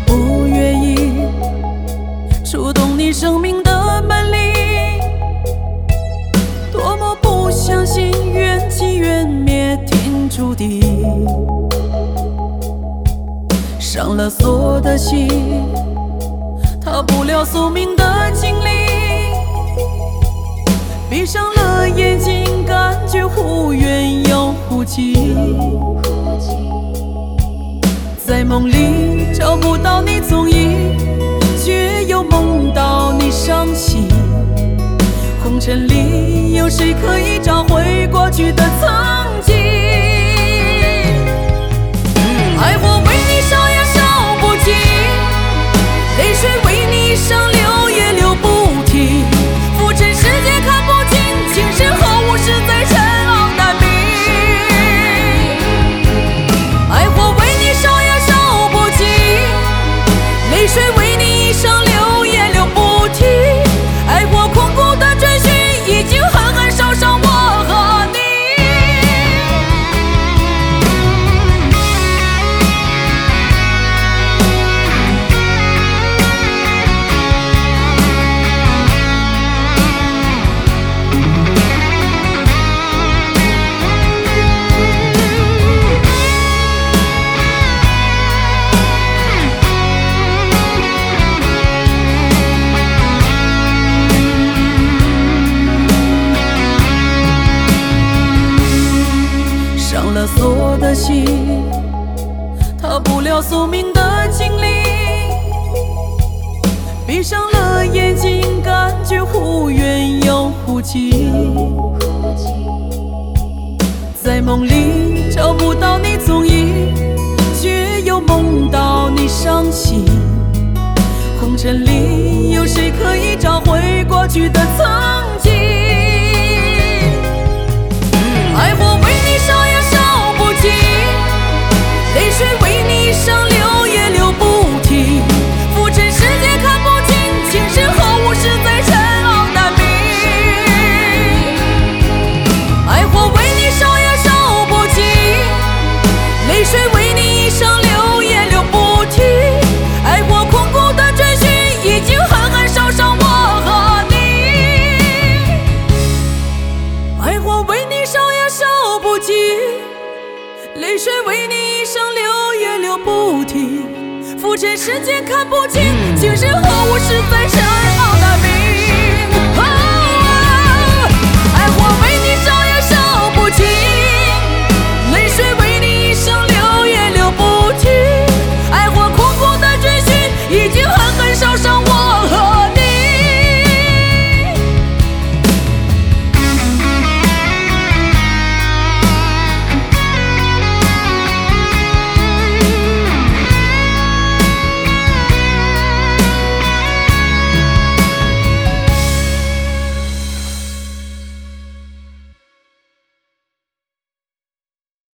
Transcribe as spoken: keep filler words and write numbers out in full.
不愿意触动你生命的门铃。多么不相信缘起缘灭天注定，伤了锁的心，逃不了宿命的经历。闭上了眼睛，感觉忽远又忽近，在梦里找不到你踪影，却又梦到你伤心。红尘里有谁可以找回过去的曾经？爱火为你烧呀烧不尽，泪水为你伤流也流不停。浮沉世界看不清，情深和无事在尘埃难明。爱火为你烧呀烧不尽，泪水为你伤流也流不停。爱火空谷的追寻，已经狠狠烧伤我和你。伤了锁的心，逃不了宿命的经历。闭上了眼睛，感觉忽远又忽近，在梦里找不到你踪影，却又梦到你伤心。红尘里有谁可以找回过去的曾经？爱火为你烧呀烧不尽，泪水为你伤流也流不停。浮沉世界看不清，情深和无事在尘埃难明。爱火为你烧呀烧不尽，泪水为你伤流也流不停。爱火空谷的追寻，已经狠狠烧伤我和你。爱火为你烧呀烧不尽，泪水为你伤流也流不停。浮沉世界看不清，情深和无事在尘埃